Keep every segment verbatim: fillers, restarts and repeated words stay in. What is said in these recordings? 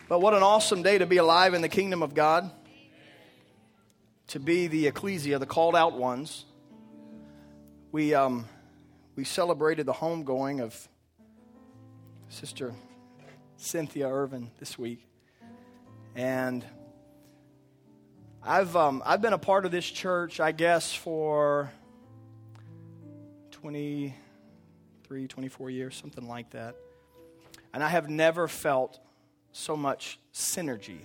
But what an awesome day to be alive in the kingdom of God. To be the ecclesia, the called out ones. We um, we celebrated the homegoing of Sister Cynthia Irvin this week. And I've um, I've been a part of this church, I guess, for twenty-three, twenty-four years, something like that. And I have never felt so much synergy.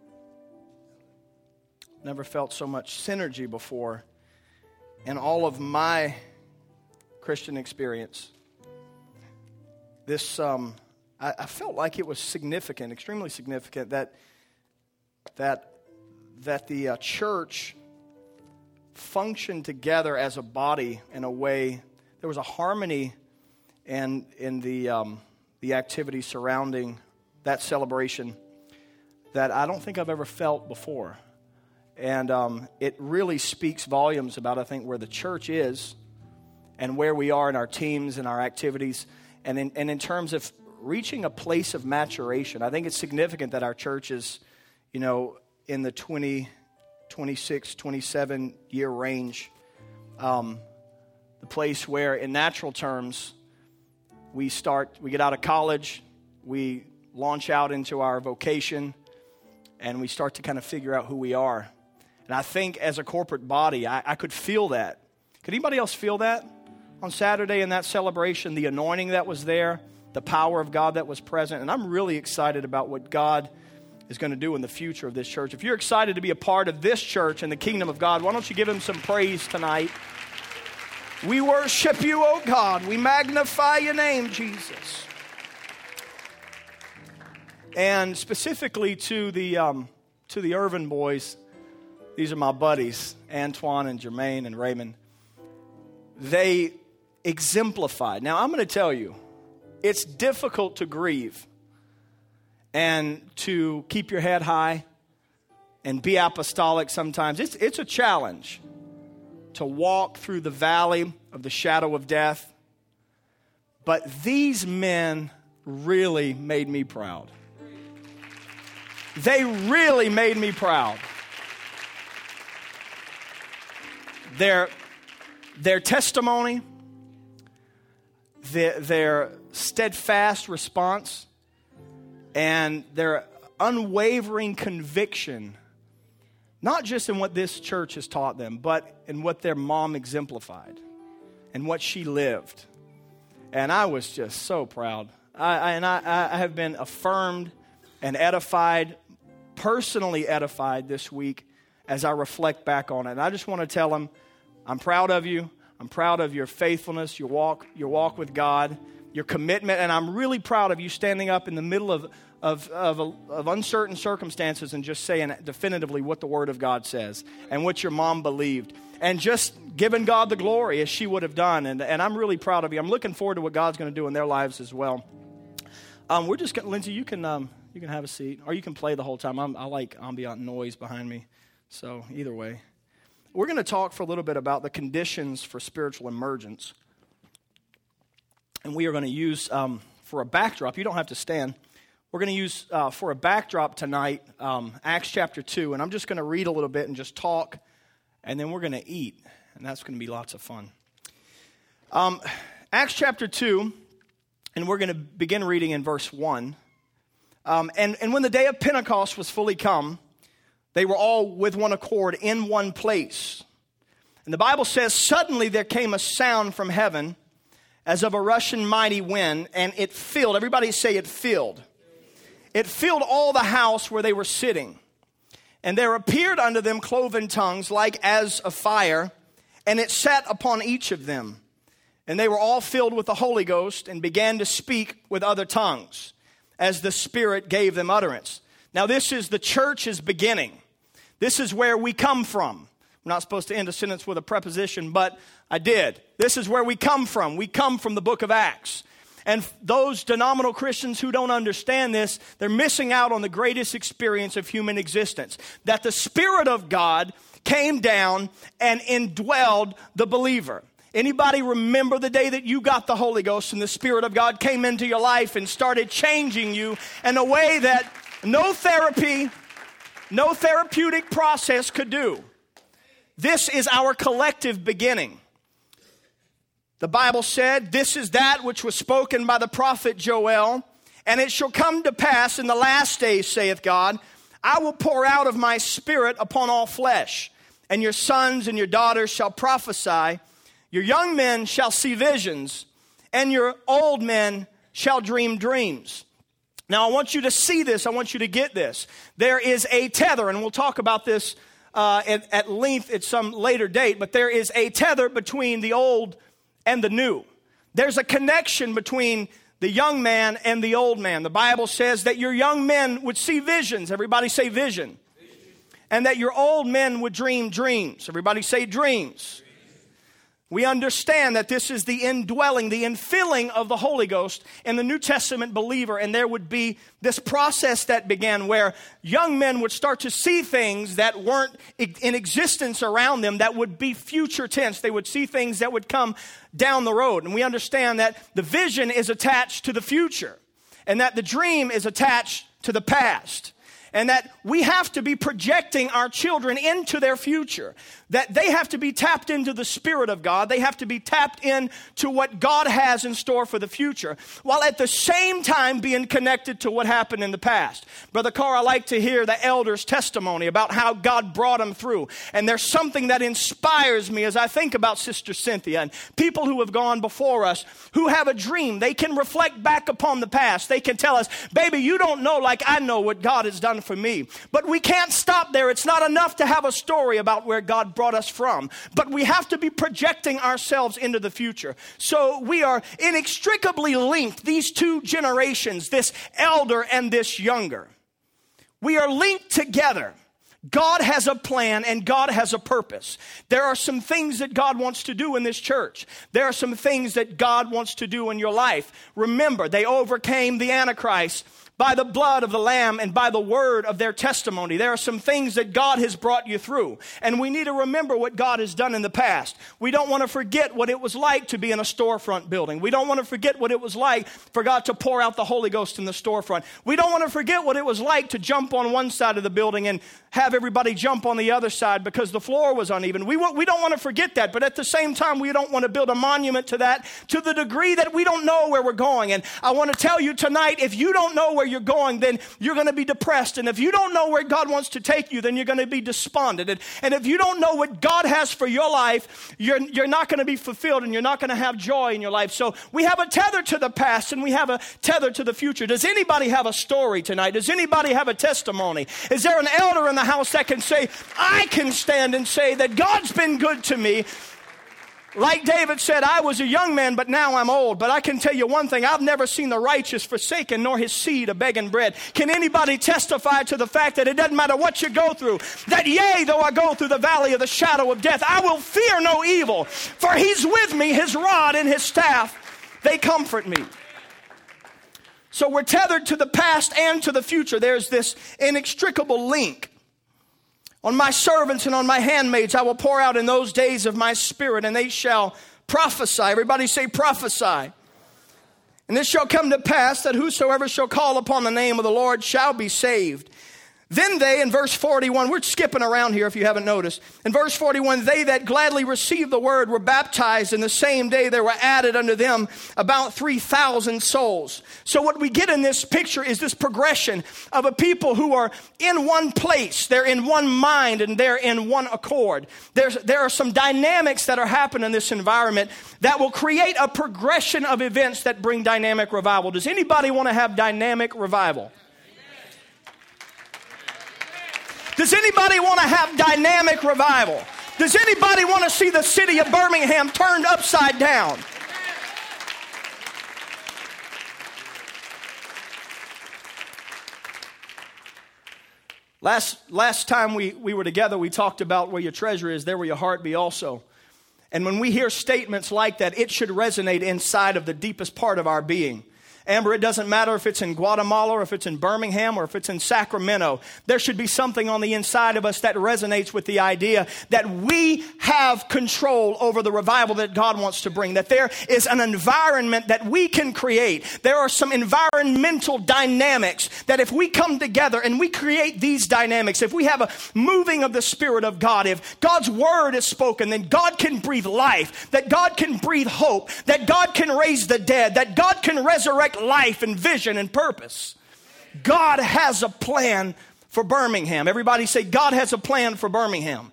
Never felt so much synergy before in all of my Christian experience. This, um, I, I felt like it was significant, extremely significant, that that that the uh, church functioned together as a body in a way. There was a harmony in in the um, the activity surrounding that celebration that I don't think I've ever felt before. And um, it really speaks volumes about, I think, where the church is and where we are in our teams and our activities. And in, and in terms of reaching a place of maturation, I think it's significant that our church is, you know, in the twenty, twenty-six, twenty-seven year range. Um, the place where, in natural terms, we start, we get out of college, we launch out into our vocation, and we start to kind of figure out who we are. And I think as a corporate body, I, I could feel that. Could anybody else feel that on Saturday in that celebration? The anointing that was there, the power of God that was present. And I'm really excited about what God is going to do in the future of this church. If you're excited to be a part of this church and the kingdom of God, why don't you give him some praise tonight? We worship you, oh God. We magnify your name, Jesus. And specifically to the um, to the Irvin boys, these are my buddies, Antoine and Jermaine and Raymond. They exemplified. Now, I'm going to tell you, it's difficult to grieve and to keep your head high and be apostolic sometimes. It's, it's a challenge to walk through the valley of the shadow of death. But these men really made me proud. They really made me proud. Their, their testimony, their, their steadfast response, and their unwavering conviction, not just in what this church has taught them, but in what their mom exemplified and what she lived. And I was just so proud. I, I, and I, I have been affirmed and edified, personally edified this week as I reflect back on it. And I just want to tell them, I'm proud of you. I'm proud of your faithfulness, your walk, your walk with God, your commitment, and I'm really proud of you standing up in the middle of of of, of uncertain circumstances and just saying definitively what the Word of God says and what your mom believed, and just giving God the glory as she would have done. And and I'm really proud of you. I'm looking forward to what God's going to do in their lives as well. Um, we're just gonna, Lindsay, you can um, you can have a seat, or you can play the whole time. I'm, I like ambient noise behind me, so either way. We're going to talk for a little bit about the conditions for spiritual emergence. And we are going to use, um, for a backdrop, you don't have to stand, we're going to use, uh, for a backdrop tonight, um, Acts chapter two. And I'm just going to read a little bit and just talk, and then we're going to eat. And that's going to be lots of fun. Um, Acts chapter two, and we're going to begin reading in verse one. Um, and, and when the day of Pentecost was fully come, they were all with one accord in one place. And the Bible says, suddenly there came a sound from heaven as of a rushing mighty wind, and it filled, everybody say it filled. It filled all the house where they were sitting. And there appeared unto them cloven tongues like as of fire, and it sat upon each of them. And they were all filled with the Holy Ghost and began to speak with other tongues as the Spirit gave them utterance. Now this is the church's beginning. This is where we come from. I'm not supposed to end a sentence with a preposition, but I did. This is where we come from. We come from the book of Acts. And those denominational Christians who don't understand this, they're missing out on the greatest experience of human existence. That the Spirit of God came down and indwelled the believer. Anybody remember the day that you got the Holy Ghost and the Spirit of God came into your life and started changing you in a way that No therapy, no therapeutic process could do. This is our collective beginning. The Bible said, this is that which was spoken by the prophet Joel, and it shall come to pass in the last days, saith God, I will pour out of my spirit upon all flesh, and your sons and your daughters shall prophesy, your young men shall see visions, and your old men shall dream dreams. Now, I want you to see this. I want you to get this. There is a tether, and we'll talk about this uh, at, at length at some later date, but there is a tether between the old and the new. There's a connection between the young man and the old man. The Bible says that your young men would see visions. Everybody say vision. Vision. And that your old men would dream dreams. Everybody say dreams. We understand that this is the indwelling, the infilling of the Holy Ghost in the New Testament believer. And there would be this process that began where young men would start to see things that weren't in existence around them that would be future tense. They would see things that would come down the road. And we understand that the vision is attached to the future and that the dream is attached to the past. And that we have to be projecting our children into their future. That they have to be tapped into the Spirit of God. They have to be tapped into what God has in store for the future. While at the same time being connected to what happened in the past. Brother Carr, I like to hear the elders' testimony about how God brought them through. And there's something that inspires me as I think about Sister Cynthia and people who have gone before us who have a dream. They can reflect back upon the past. They can tell us, baby, you don't know like I know what God has done for me. But we can't stop there. It's not enough to have a story about where God brought us from. But we have to be projecting ourselves into the future. So we are inextricably linked, these two generations, this elder and this younger. We are linked together. God has a plan and God has a purpose. There are some things that God wants to do in this church. There are some things that God wants to do in your life. Remember, they overcame the Antichrist by the blood of the Lamb and by the word of their testimony. There are some things that God has brought you through. And we need to remember what God has done in the past. We don't want to forget what it was like to be in a storefront building. We don't want to forget what it was like for God to pour out the Holy Ghost in the storefront. We don't want to forget what it was like to jump on one side of the building and have everybody jump on the other side because the floor was uneven. We, we don't want to forget that, but at the same time, we don't want to build a monument to that to the degree that we don't know where we're going. And I want to tell you tonight, if you don't know where you're going, then you're going to be depressed. And if you don't know where God wants to take you, then you're going to be despondent. And, and if you don't know what God has for your life, you're, you're not going to be fulfilled and you're not going to have joy in your life. So we have a tether to the past and we have a tether to the future. Does anybody have a story tonight? Does anybody have a testimony? Is there an elder in the house that can say, I can stand and say that God's been good to me? Like David said, I was a young man, but now I'm old. But I can tell you one thing, I've never seen the righteous forsaken, nor his seed a begging bread. Can anybody testify to the fact that it doesn't matter what you go through, that yea, though I go through the valley of the shadow of death, I will fear no evil, for he's with me, his rod and his staff, they comfort me. So we're tethered to the past and to the future. There's this inextricable link. On my servants and on my handmaids I will pour out in those days of my spirit, and they shall prophesy. Everybody say prophesy. And this shall come to pass that whosoever shall call upon the name of the Lord shall be saved. Then they, in verse forty-one, we're skipping around here if you haven't noticed. In verse forty-one, they that gladly received the word were baptized, and the same day there were added unto them about three thousand souls. So what we get in this picture is this progression of a people who are in one place. They're in one mind and they're in one accord. There's, there are some dynamics that are happening in this environment that will create a progression of events that bring dynamic revival. Does anybody want to have dynamic revival? Does anybody want to have dynamic revival? Does anybody want to see the city of Birmingham turned upside down? Last, last time we, we were together, we talked about where your treasure is, there will your heart be also. And when we hear statements like that, it should resonate inside of the deepest part of our being. Amber, it doesn't matter if it's in Guatemala or if it's in Birmingham or if it's in Sacramento. There should be something on the inside of us that resonates with the idea that we have control over the revival that God wants to bring, that there is an environment that we can create. There are some environmental dynamics that if we come together and we create these dynamics, if we have a moving of the Spirit of God, if God's word is spoken, then God can breathe life, that God can breathe hope, that God can raise the dead, that God can resurrect life and vision and purpose. God has a plan for Birmingham. Everybody say, God has a plan for Birmingham.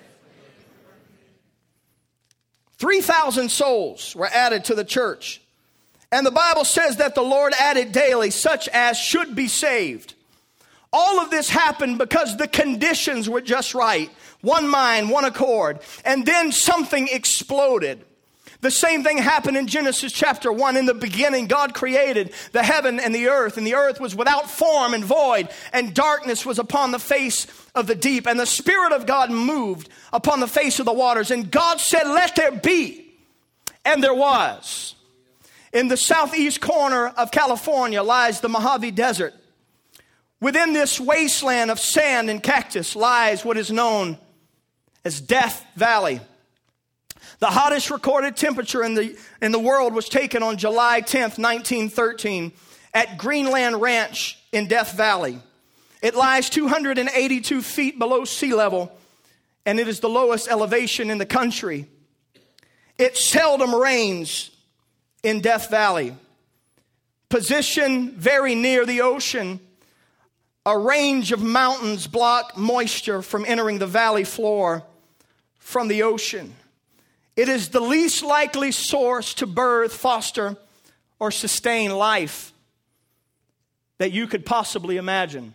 three thousand souls were added to the church. And the Bible says that the Lord added daily such as should be saved. All of this happened because the conditions were just right. One mind, one accord. And then something exploded. The same thing happened in Genesis chapter one. In the beginning, God created the heaven and the earth. And the earth was without form and void. And darkness was upon the face of the deep. And the Spirit of God moved upon the face of the waters. And God said, let there be. And there was. In the southeast corner of California lies the Mojave Desert. Within this wasteland of sand and cactus lies what is known as Death Valley. The hottest recorded temperature in the, in the world was taken on July tenth, nineteen thirteen at Greenland Ranch in Death Valley. It lies two hundred eighty-two feet below sea level, and it is the lowest elevation in the country. It seldom rains in Death Valley. Positioned very near the ocean, a range of mountains block moisture from entering the valley floor from the ocean. It is the least likely source to birth, foster, or sustain life that you could possibly imagine.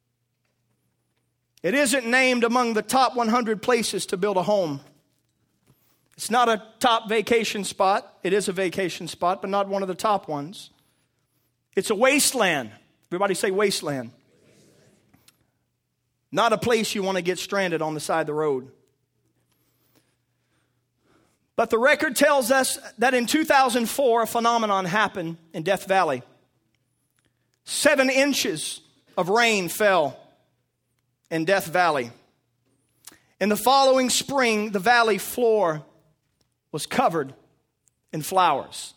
It isn't named among the top one hundred places to build a home. It's not a top vacation spot. It is a vacation spot, but not one of the top ones. It's a wasteland. Everybody say wasteland. Not a place you want to get stranded on the side of the road. But the record tells us that in two thousand four, a phenomenon happened in Death Valley. Seven inches of rain fell in Death Valley. In the following spring, the valley floor was covered in flowers.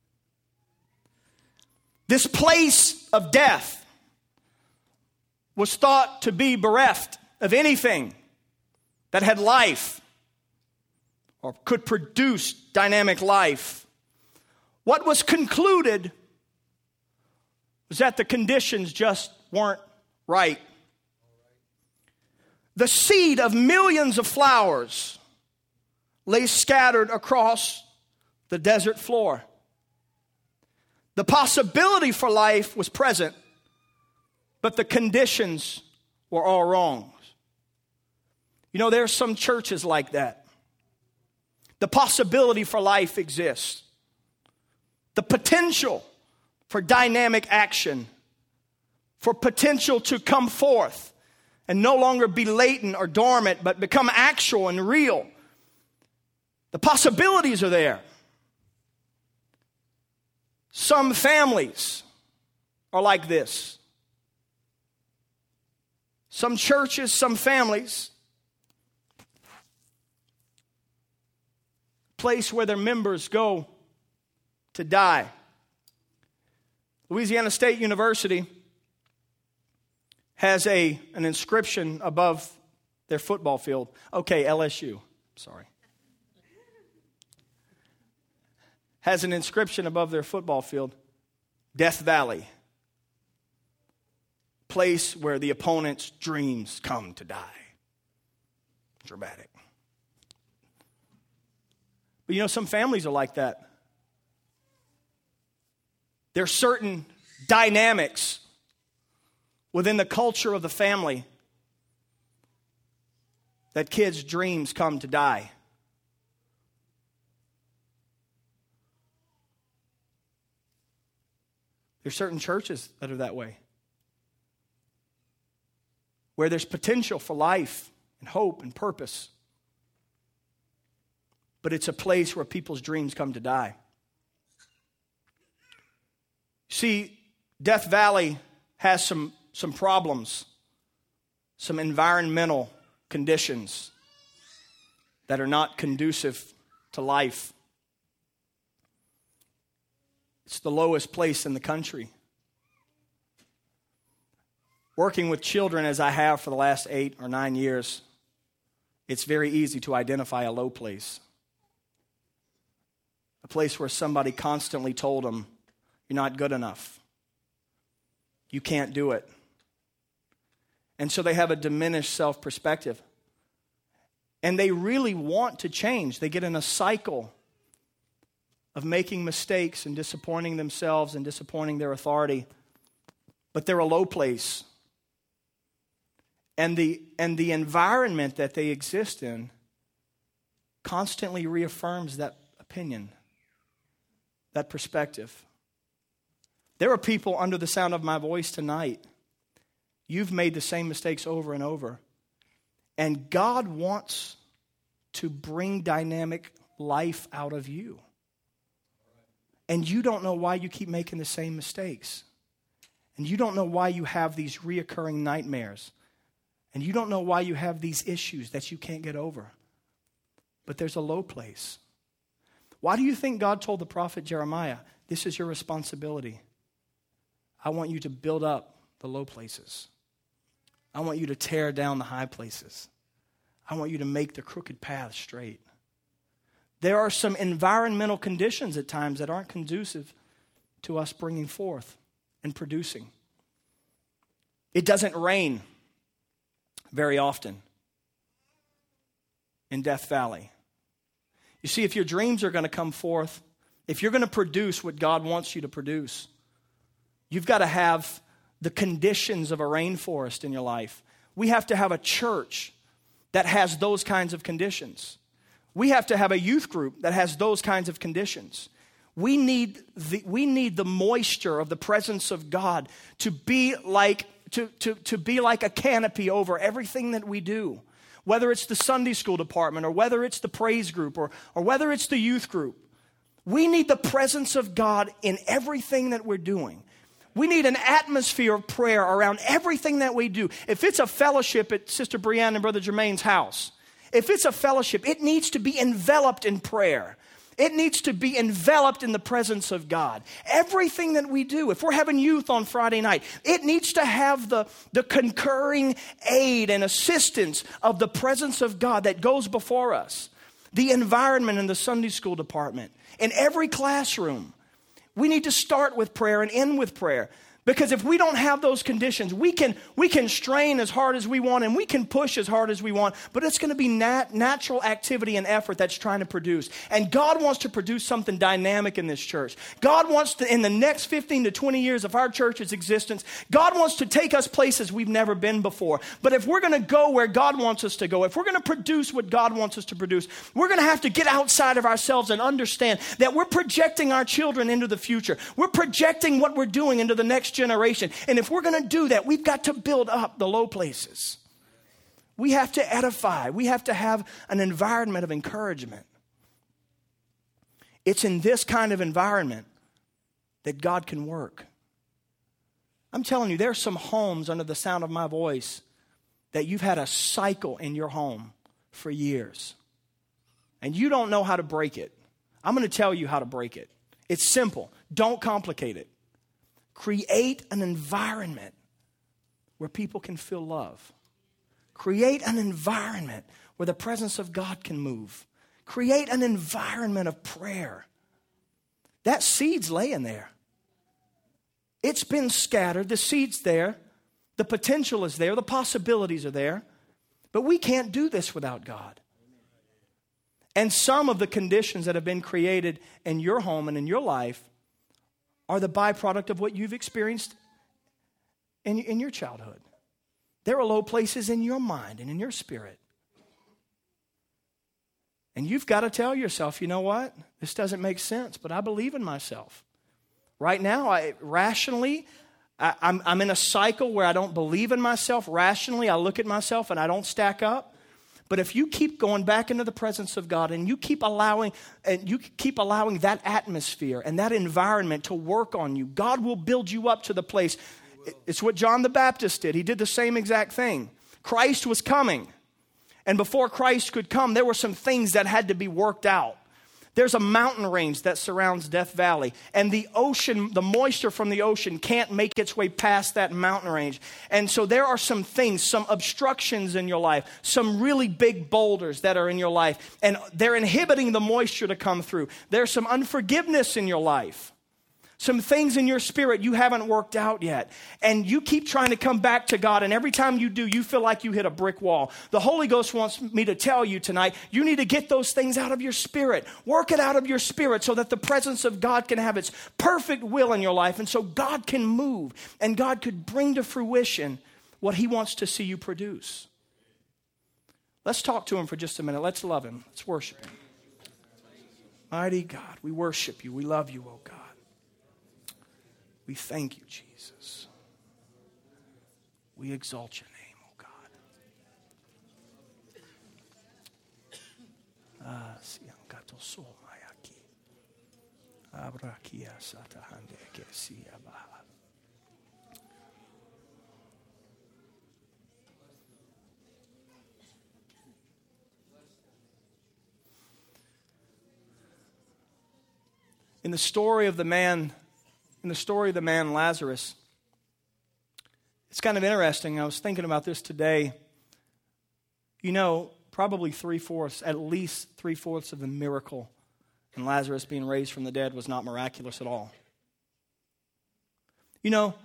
This place of death was thought to be bereft of anything that had life or could produce dynamic life. What was concluded was that the conditions just weren't right. The seed of millions of flowers lay scattered across the desert floor. The possibility for life was present, but the conditions were all wrong. You know, there are some churches like that. The possibility for life exists. The potential for dynamic action, for potential to come forth and no longer be latent or dormant, but become actual and real. The possibilities are there. Some families are like this. Some churches, some families, place where their members go to die. Louisiana State University has a an inscription above their football field. Okay, L S U, sorry. Has an inscription above their football field. Death Valley. Place where the opponent's dreams come to die. Dramatic. But you know, some families are like that. There are certain dynamics within the culture of the family that kids' dreams come to die. There's certain churches that are that way, where there's potential for life and hope and purpose, but it's a place where people's dreams come to die. See, Death Valley has some, some problems, some environmental conditions that are not conducive to life. It's the lowest place in the country. Working with children as I have for the last eight or nine years, it's very easy to identify a low place. A place where somebody constantly told them, you're not good enough. You can't do it. And so they have a diminished self-perspective. And they really want to change. They get in a cycle of making mistakes and disappointing themselves and disappointing their authority. But they're a low place. And the, and the environment that they exist in constantly reaffirms that opinion, that perspective. There are people under the sound of my voice tonight. You've made the same mistakes over and over. And God wants to bring dynamic life out of you. And you don't know why you keep making the same mistakes. And you don't know why you have these reoccurring nightmares. And you don't know why you have these issues that you can't get over. But there's a low place. Why do you think God told the prophet Jeremiah, this is your responsibility? I want you to build up the low places. I want you to tear down the high places. I want you to make the crooked path straight. There are some environmental conditions at times that aren't conducive to us bringing forth and producing. It doesn't rain very often in Death Valley. You see, if your dreams are going to come forth, if you're going to produce what God wants you to produce, you've got to have the conditions of a rainforest in your life. We have to have a church that has those kinds of conditions. We have to have a youth group that has those kinds of conditions. We need the, we need the moisture of the presence of God to be like to, to, to be like a canopy over everything that we do. Whether it's the Sunday school department or whether it's the praise group or, or whether it's the youth group. We need the presence of God in everything that we're doing. We need an atmosphere of prayer around everything that we do. If it's a fellowship at Sister Brianne and Brother Jermaine's house, if it's a fellowship, it needs to be enveloped in prayer. It needs to be enveloped in the presence of God. Everything that we do, if we're having youth on Friday night, it needs to have the, the concurring aid and assistance of the presence of God that goes before us. The environment in the Sunday school department, in every classroom. We need to start with prayer and end with prayer. Because if we don't have those conditions, we can, we can strain as hard as we want and we can push as hard as we want, but it's going to be nat- natural activity and effort that's trying to produce. And God wants to produce something dynamic in this church. God wants to, in the next fifteen to twenty years of our church's existence, God wants to take us places we've never been before. But if we're going to go where God wants us to go, if we're going to produce what God wants us to produce, we're going to have to get outside of ourselves and understand that we're projecting our children into the future. We're projecting what we're doing into the next generation. And if we're going to do that, we've got to build up the low places. We have to edify. We have to have an environment of encouragement. It's in this kind of environment that God can work. I'm telling you, there are some homes under the sound of my voice that you've had a cycle in your home for years. And you don't know how to break it. I'm going to tell you how to break it. It's simple. Don't complicate it. Create an environment where people can feel love. Create an environment where the presence of God can move. Create an environment of prayer. That seed's laying there. It's been scattered. The seed's there. The potential is there. The possibilities are there. But we can't do this without God. And some of the conditions that have been created in your home and in your life are the byproduct of what you've experienced in, in your childhood. There are low places in your mind and in your spirit. And you've got to tell yourself, you know what? This doesn't make sense, but I believe in myself. Right now, I rationally, I, I'm, I'm in a cycle where I don't believe in myself. Rationally, I look at myself and I don't stack up. But if you keep going back into the presence of God and you keep allowing and you keep allowing that atmosphere and that environment to work on you, God will build you up to the place. It's what John the Baptist did. He did the same exact thing. Christ was coming. And before Christ could come, there were some things that had to be worked out. There's a mountain range that surrounds Death Valley, and the ocean, the moisture from the ocean can't make its way past that mountain range. And so there are some things, some obstructions in your life, some really big boulders that are in your life, and they're inhibiting the moisture to come through. There's some unforgiveness in your life. Some things in your spirit you haven't worked out yet. And you keep trying to come back to God, and every time you do, you feel like you hit a brick wall. The Holy Ghost wants me to tell you tonight, you need to get those things out of your spirit. Work it out of your spirit so that the presence of God can have its perfect will in your life, and so God can move, and God could bring to fruition what He wants to see you produce. Let's talk to Him for just a minute. Let's love Him. Let's worship Him. Mighty God, we worship You. We love You, oh God. We thank You, Jesus. We exalt Your name, oh God. In the story of the man In the story of the man Lazarus, it's kind of interesting. I was thinking about this today. You know, probably three-fourths, at least three-fourths of the miracle in Lazarus being raised from the dead was not miraculous at all. You know,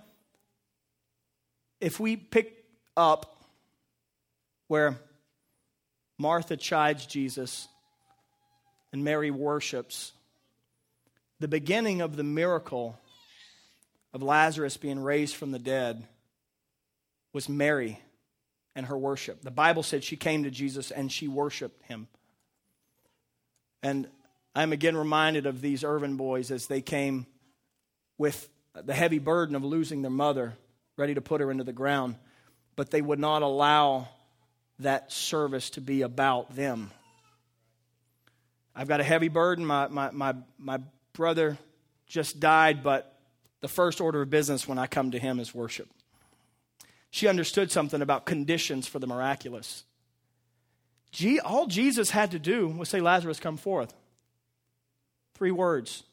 if we pick up where Martha chides Jesus and Mary worships, the beginning of the miracle of Lazarus being raised from the dead was Mary and her worship. The Bible said she came to Jesus and she worshiped Him. And I'm again reminded of these Irvin boys as they came with the heavy burden of losing their mother, ready to put her into the ground, but they would not allow that service to be about them. I've got a heavy burden. My, my, my, my brother just died, but the first order of business when I come to him is worship. She understood something about conditions for the miraculous. Gee, all Jesus had to do was say, Lazarus, come forth. Three words.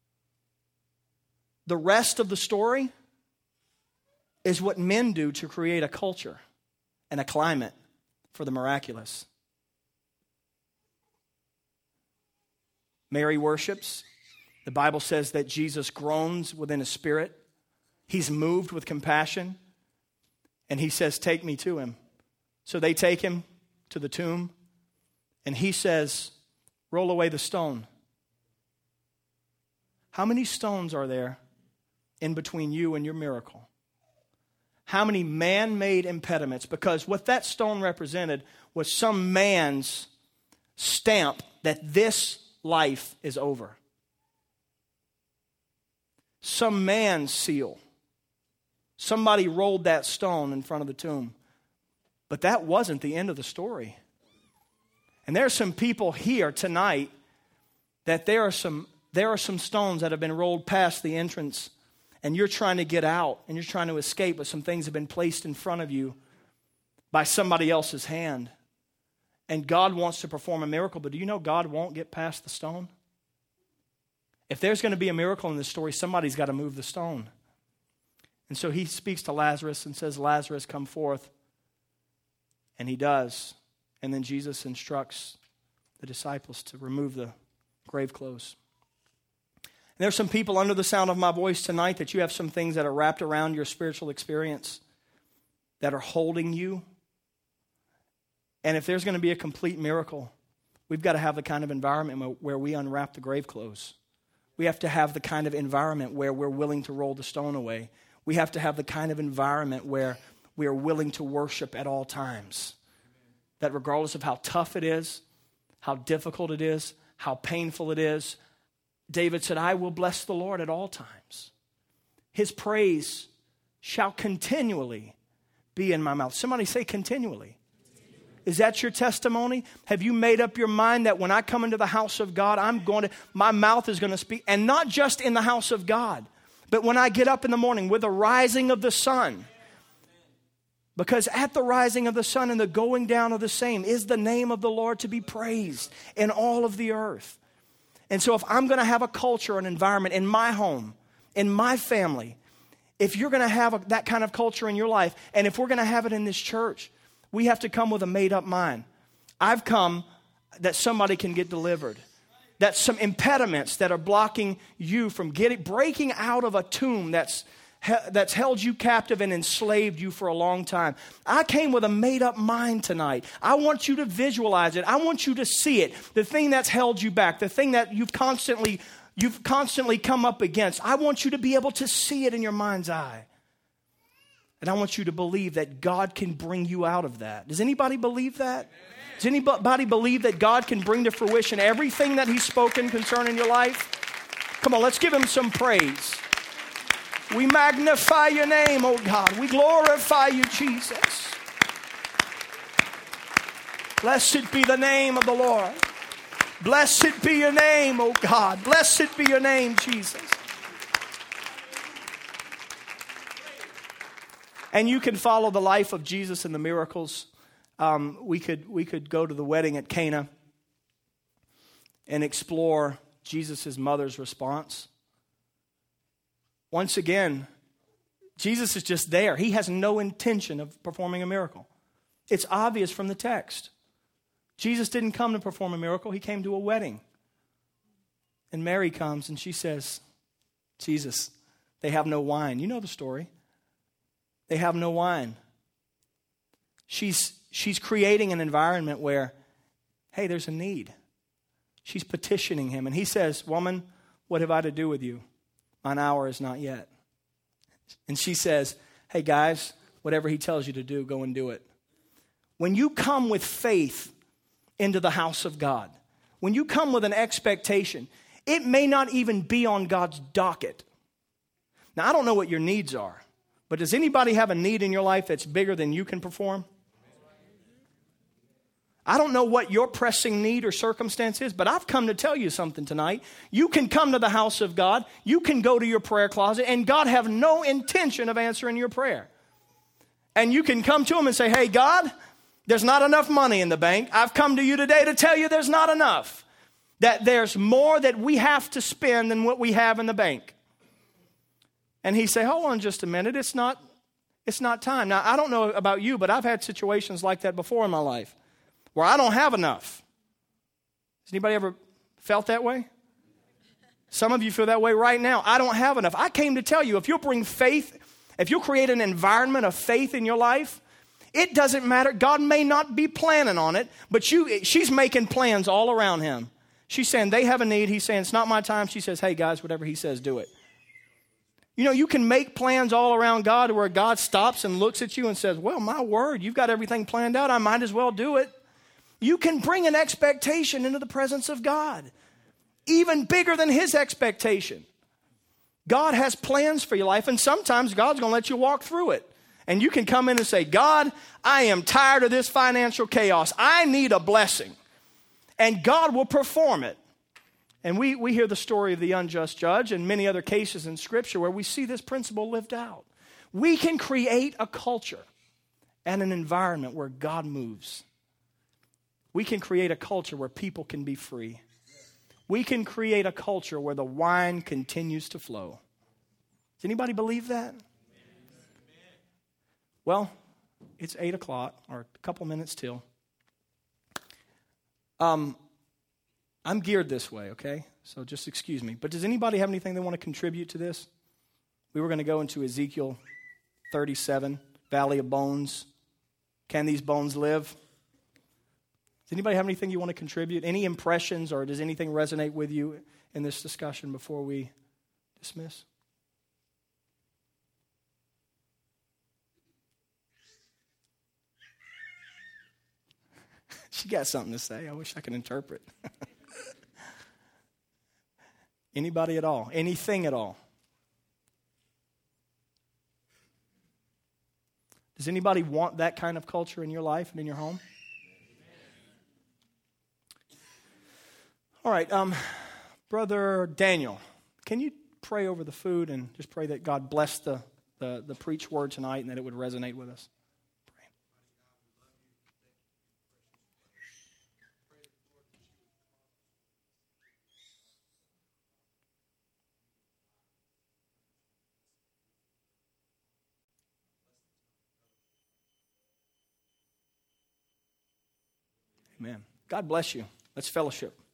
The rest of the story is what men do to create a culture and a climate for the miraculous. Mary worships. The Bible says that Jesus groans within His spirit. He's moved with compassion. And He says, take me to Him. So they take Him to the tomb. And He says, roll away the stone. How many stones are there in between you and your miracle? How many man-made impediments? Because what that stone represented was some man's stamp that this life is over. Some man's seal. Somebody rolled that stone in front of the tomb. But that wasn't the end of the story. And there are some people here tonight that there are some there are some stones that have been rolled past the entrance, and you're trying to get out and you're trying to escape, but some things have been placed in front of you by somebody else's hand. And God wants to perform a miracle, but do you know God won't get past the stone? If there's going to be a miracle in this story, somebody's got to move the stone. And so He speaks to Lazarus and says, Lazarus, come forth. And he does. And then Jesus instructs the disciples to remove the grave clothes. And there's some people under the sound of my voice tonight that you have some things that are wrapped around your spiritual experience that are holding you. And if there's going to be a complete miracle, we've got to have the kind of environment where we unwrap the grave clothes. We have to have the kind of environment where we're willing to roll the stone away. We have to have the kind of environment where we are willing to worship at all times. That regardless of how tough it is, how difficult it is, how painful it is, David said, I will bless the Lord at all times. His praise shall continually be in my mouth. Somebody say continually. Is that your testimony? Have you made up your mind that when I come into the house of God, I'm going to, my mouth is going to speak, and not just in the house of God, but when I get up in the morning with the rising of the sun? Because at the rising of the sun and the going down of the same is the name of the Lord to be praised in all of the earth. And so if I'm going to have a culture, an environment in my home, in my family, if you're going to have a, that kind of culture in your life, and if we're going to have it in this church, we have to come with a made-up mind. I've come that somebody can get delivered. That some impediments that are blocking you from getting, breaking out of a tomb that's that's held you captive and enslaved you for a long time. I came with a made-up mind tonight. I want you to visualize it. I want you to see it. The thing that's held you back, the thing that you've constantly, you've constantly come up against. I want you to be able to see it in your mind's eye. And I want you to believe that God can bring you out of that. Does anybody believe that? Does anybody believe that God can bring to fruition everything that He's spoken concerning your life? Come on, let's give Him some praise. We magnify your name, oh God. We glorify you, Jesus. Blessed be the name of the Lord. Blessed be your name, oh God. Blessed be your name, Jesus. And you can follow the life of Jesus and the miracles. Um, we could we could go to the wedding at Cana and explore Jesus' mother's response. Once again, Jesus is just there. He has no intention of performing a miracle. It's obvious from the text. Jesus didn't come to perform a miracle. He came to a wedding. And Mary comes and she says, Jesus, they have no wine. You know the story. They have no wine. She's, she's creating an environment where, hey, there's a need. She's petitioning him. And he says, woman, what have I to do with you? Mine hour is not yet. And she says, hey guys, whatever he tells you to do, go and do it. When you come with faith into the house of God, when you come with an expectation, it may not even be on God's docket. Now, I don't know what your needs are, but does anybody have a need in your life that's bigger than you can perform? I don't know what your pressing need or circumstance is, but I've come to tell you something tonight. You can come to the house of God. You can go to your prayer closet, and God have no intention of answering your prayer. And you can come to him and say, hey, God, there's not enough money in the bank. I've come to you today to tell you there's not enough. That there's more that we have to spend than what we have in the bank. And he say, hold on just a minute. It's not, it's not time. Now, I don't know about you, but I've had situations like that before in my life, where I don't have enough. Has anybody ever felt that way? Some of you feel that way right now. I don't have enough. I came to tell you, if you'll bring faith, if you'll create an environment of faith in your life, it doesn't matter. God may not be planning on it, but you, she's making plans all around him. She's saying they have a need. He's saying it's not my time. She says, hey guys, whatever he says, do it. You know, you can make plans all around God where God stops and looks at you and says, well, my word, you've got everything planned out. I might as well do it. You can bring an expectation into the presence of God, even bigger than his expectation. God has plans for your life, and sometimes God's going to let you walk through it. And you can come in and say, God, I am tired of this financial chaos. I need a blessing. And God will perform it. And we, we hear the story of the unjust judge and many other cases in Scripture where we see this principle lived out. We can create a culture and an environment where God moves. We can create a culture where people can be free. We can create a culture where the wine continues to flow. Does anybody believe that? Well, it's eight o'clock, or a couple minutes till. Um, I'm geared this way, okay? So just excuse me. But does anybody have anything they want to contribute to this? We were going to go into Ezekiel thirty-seven, Valley of Bones. Can these bones live? Does anybody have anything you want to contribute? Any impressions, or does anything resonate with you in this discussion before we dismiss? She got something to say. I wish I could interpret. Anybody at all? Anything at all? Does anybody want that kind of culture in your life and in your home? All right, um, Brother Daniel, can you pray over the food and just pray that God bless the, the, the preached word tonight and that it would resonate with us? Pray. Amen. God bless you. Let's fellowship.